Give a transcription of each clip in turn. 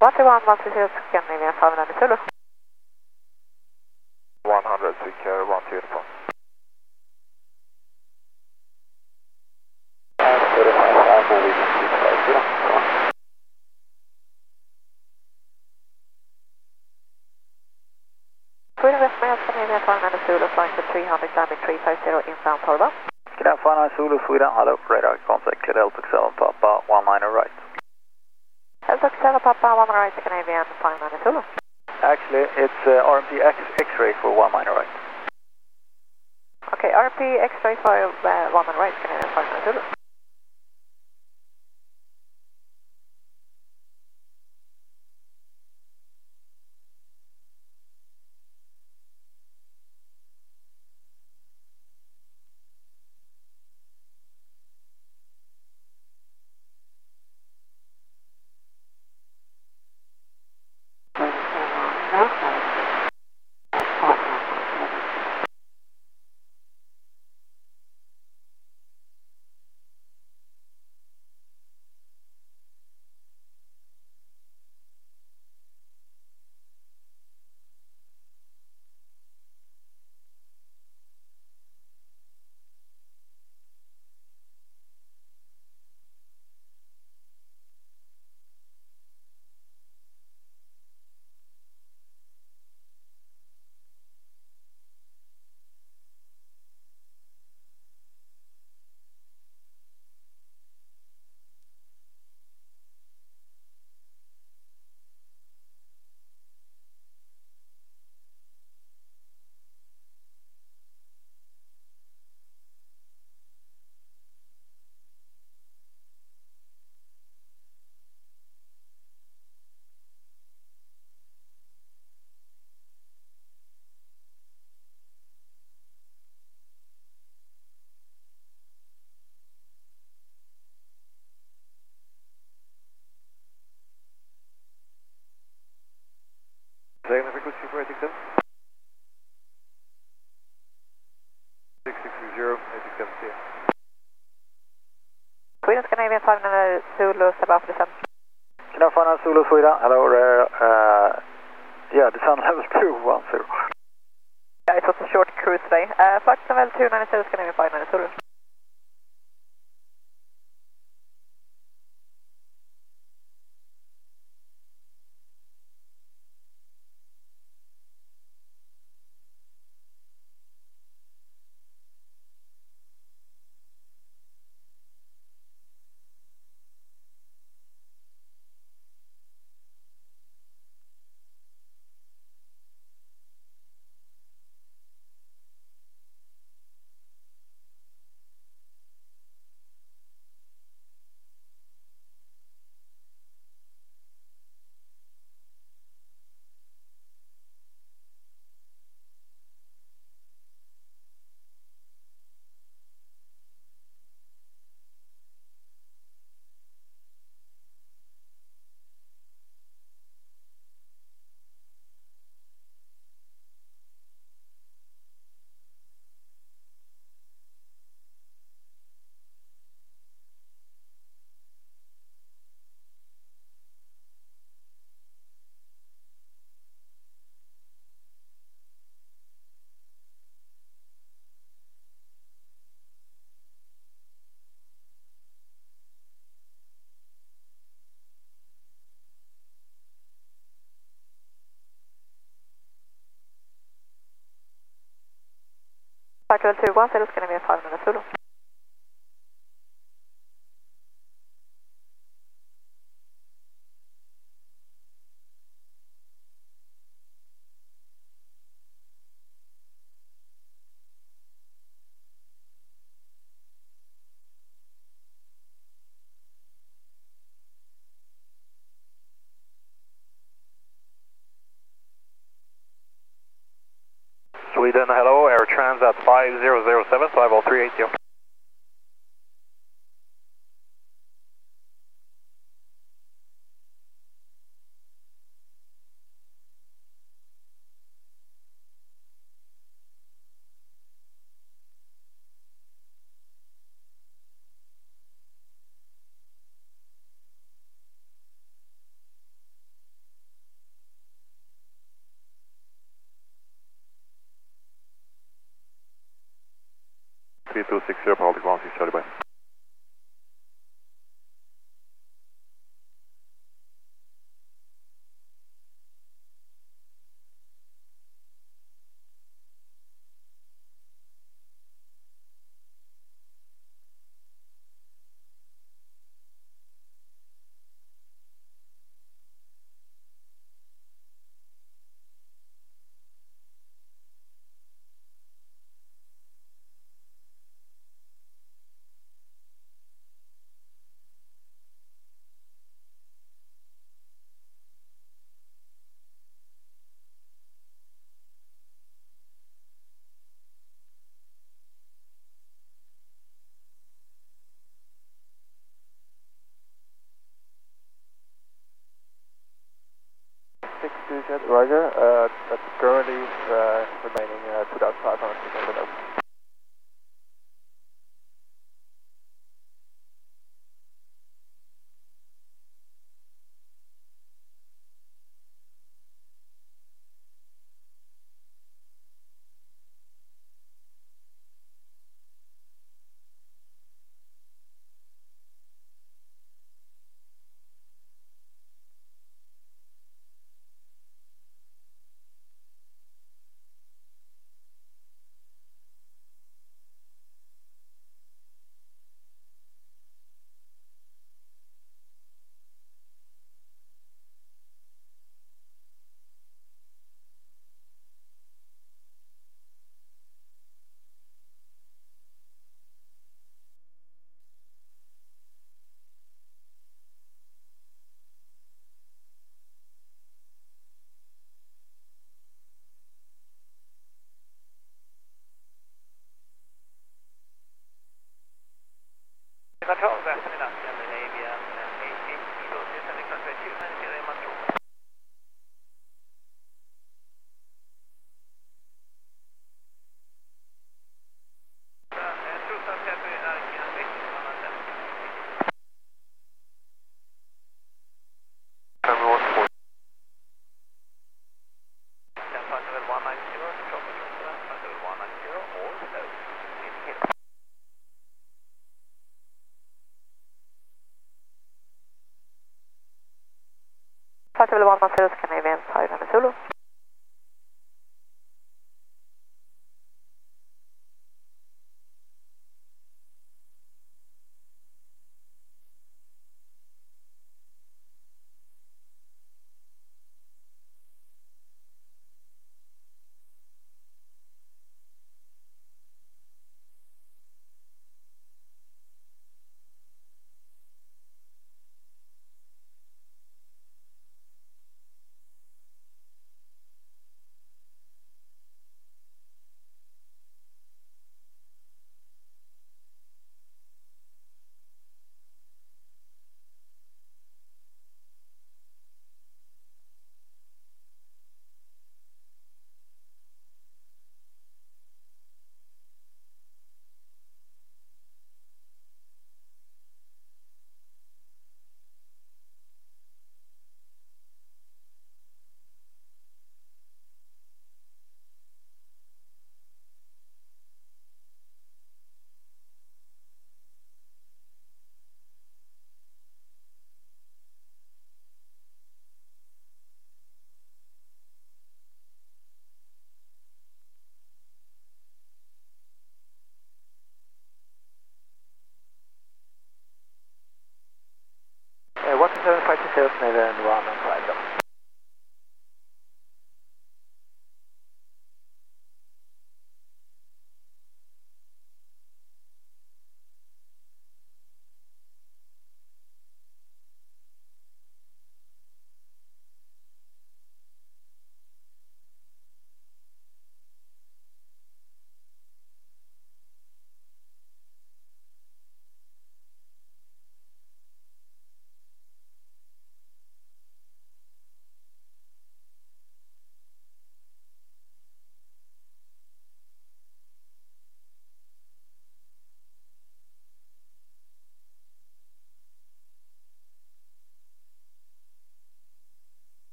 131, 130, Scandinavian 590 Zulu. 100, secure 1 to uniform. 2 West Mail, Scandinavian 590 Zulu, flying to 300, climbing 350, inbound Torba. Cadell 59 Zulu, Sweden, hello, radar contact, Cadell Tuxedo Papa, 19 right. Delta Xela Papa, 1 right, Scandinavian 590 Zulu. Actually, it's RMP X-ray for 19 right. Okay, RP X-ray for 1 right, Scandinavian 590 Zulu. Same frequency for 86 660, 8670. Sweden, Scandinavian 590 Zulu, step out for descent. Cadell 59 Zulu, Sweden, hello, yeah, descent level 210. Yeah, it was a short cruise today. Flight level 290 Scandinavian 590 Zulu. Flight level 210 Scandinavian 590 Zulu. Sweden, hello, Air Transat 5007, 50380. 3260 Baltic 16 Charlie, bye. Jet, Roger. That's currently remaining 2,500 feet on the nose. Control, Western Alaska, Scandinavia, 18 Kilo, descending runway 290, Montreal. Possible 110 Scandinavian 500 Zulu.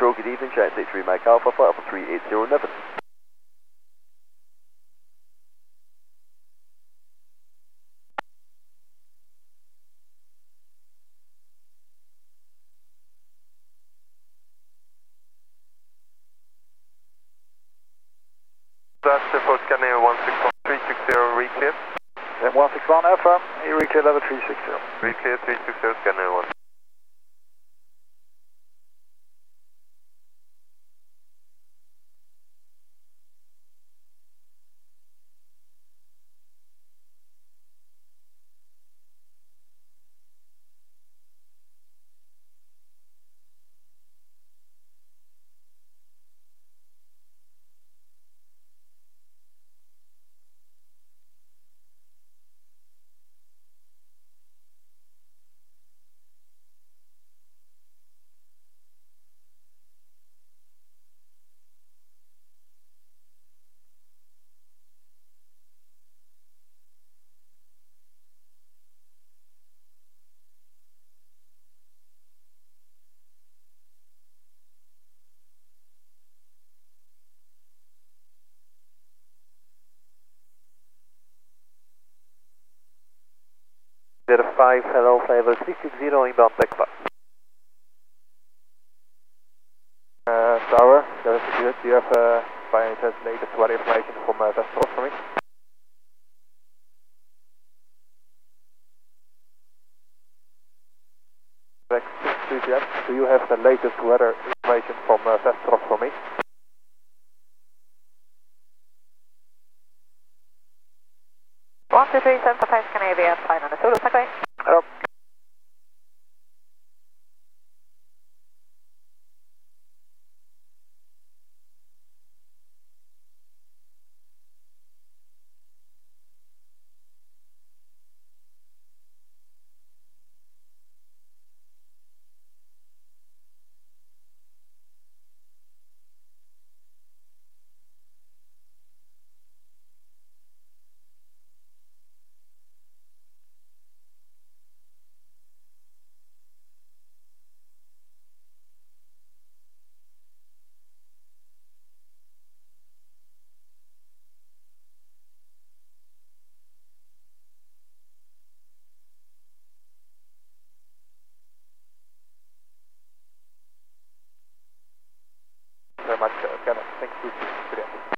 Control, good evening, Giant 83 Mike Alpha, flight up 380 Niven. That's for Scania 161, 360, reclear. Then 161 FM, you reclear level 360. Reclear 360, Scania 1. Zeta 5, hello, flavor 360 inbound backpack. Tower, that is good. Do you have by any chance latest weather information from Vesteros for me? Do you have the latest weather information from Vesteros for me? One, two, three, 755 Scandinavia, flying on the Zulu, takeaway. Hello. Very much, Kenneth. Thank you for that.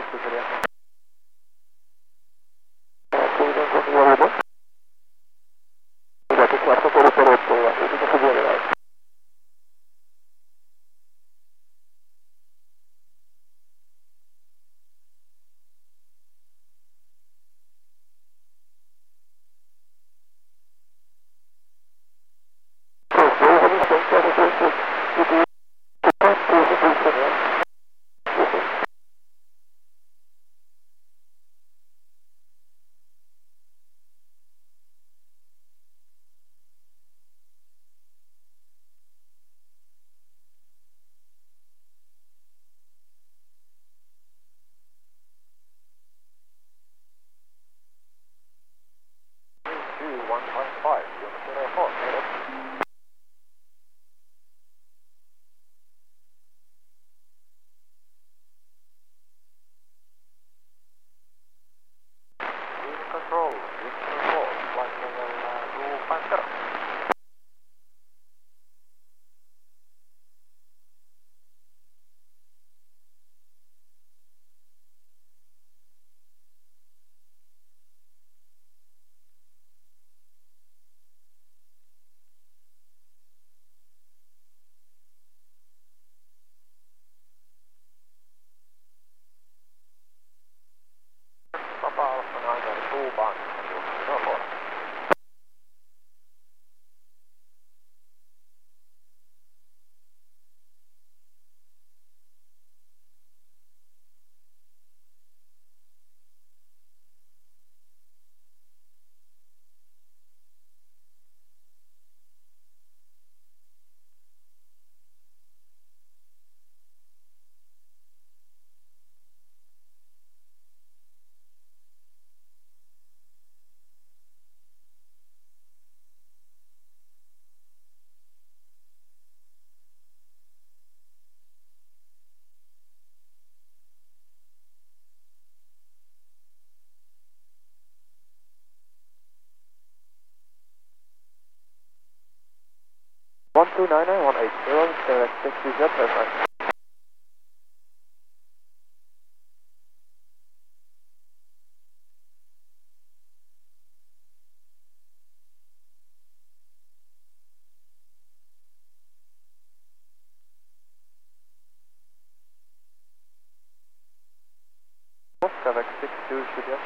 Quebec 62, Juliet.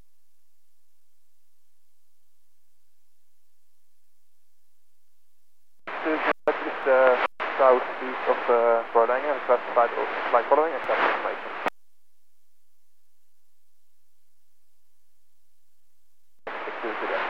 That is southeast of Borlänge and classified as flight following and traffic information. 62, Juliet.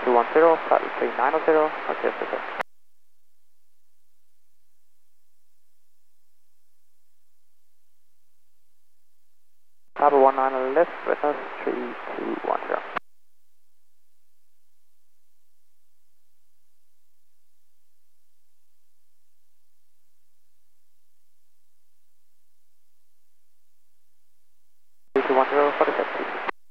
3210, flight 3900, RTF is set. Papa 19 left, witness 3210. For the set, please.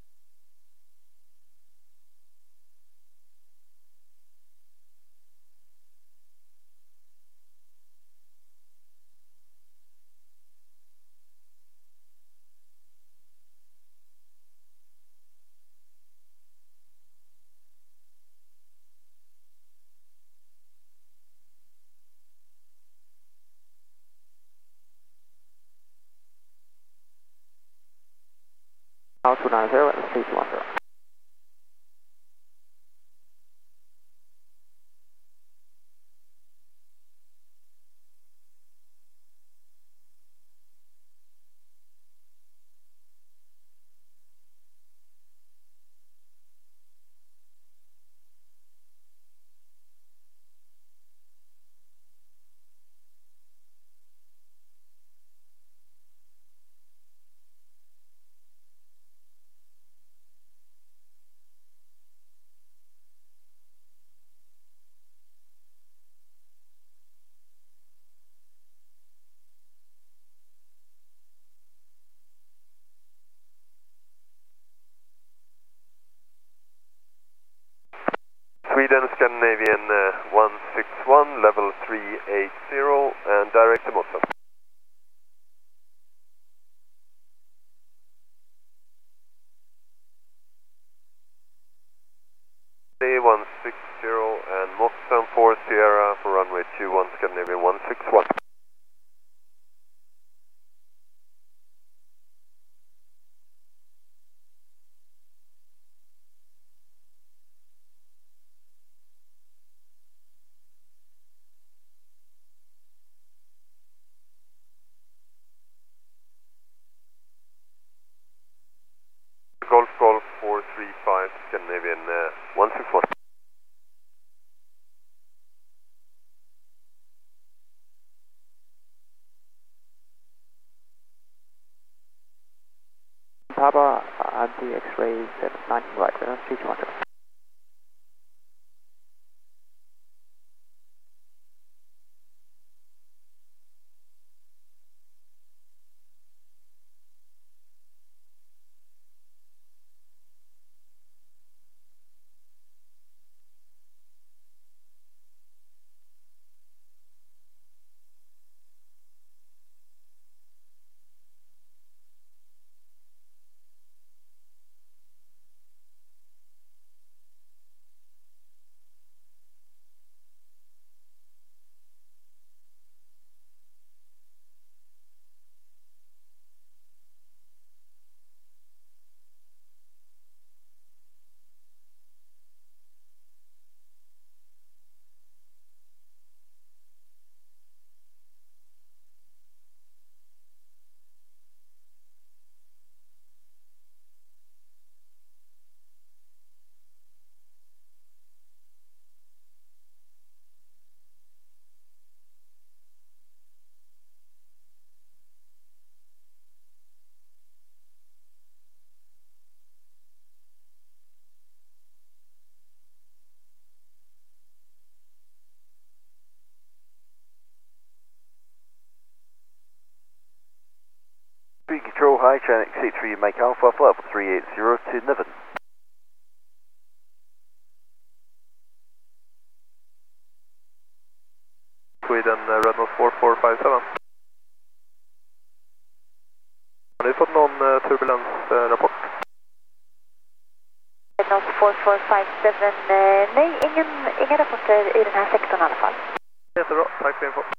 Now 290, witness 3210. Sweden, Scandinavian 161, level 380, and direct to Moscow. A160 and Moscow 4 Sierra for runway 21, Scandinavian 161. Golf 435, Scandinavian 161. Papa, the X-ray 719 right, witness 3210. Control high, Chinook 63, Mike Alpha, flight up 380 to Niven. Sweden, Redmond 4457. Har ni fått någon turbulensrapport? Redmond 4457, nej, inga rapporter i den här sektorn i alla fall. Jättebra, tack för info.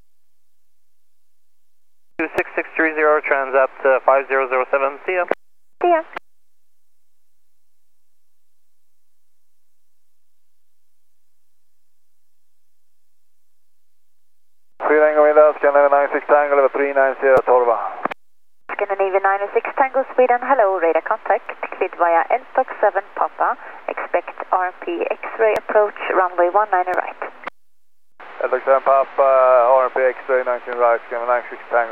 Transat 5007, see ya. See ya. Tango Windows, Scandinavia 96 Tango, level 390 Torva. Scandinavia 96 Tango Sweden, hello, radar contact, cleared via LTOC 7 Papa, expect RMP X-ray approach, runway 19 right. LTOC 7 Papa, RMP X-ray 19 right, Scandinavia 96 Tango.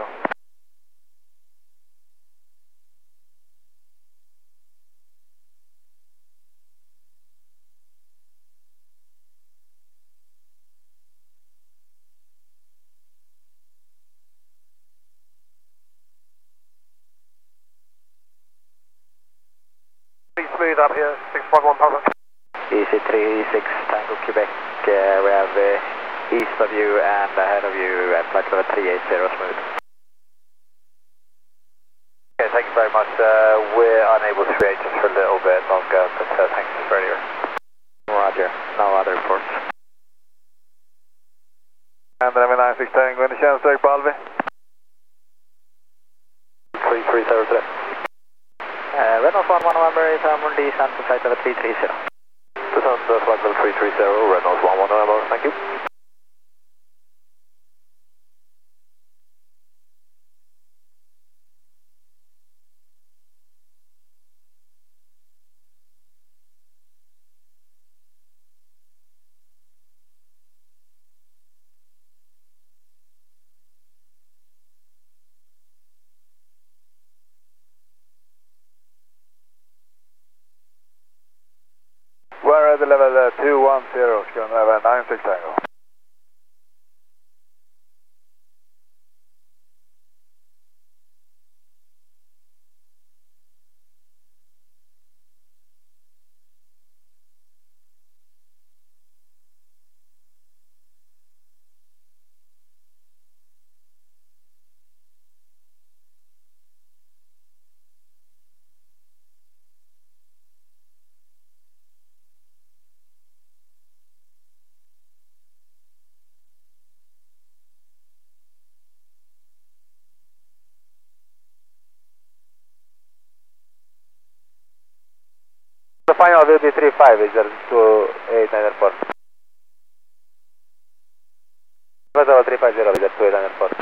Smooth up here, 651 Papa. EC36 Tango Quebec, we have east of you and ahead of you at flight level 380 smooth. Okay, thank you very much. We're unable to create just for a little bit longer, but thanks for earlier. Roger, no other reports. And then 96 Tango in the tjänstväg på Alvi. 330 today. Renault 1 November is on descent to flight level 330. Descent to flight level 330, Renault 1 November, thank you. We're at the level 210, Scandinavia 96 Tango. The final will be 35, is there to 894. Level 350, is there to 894.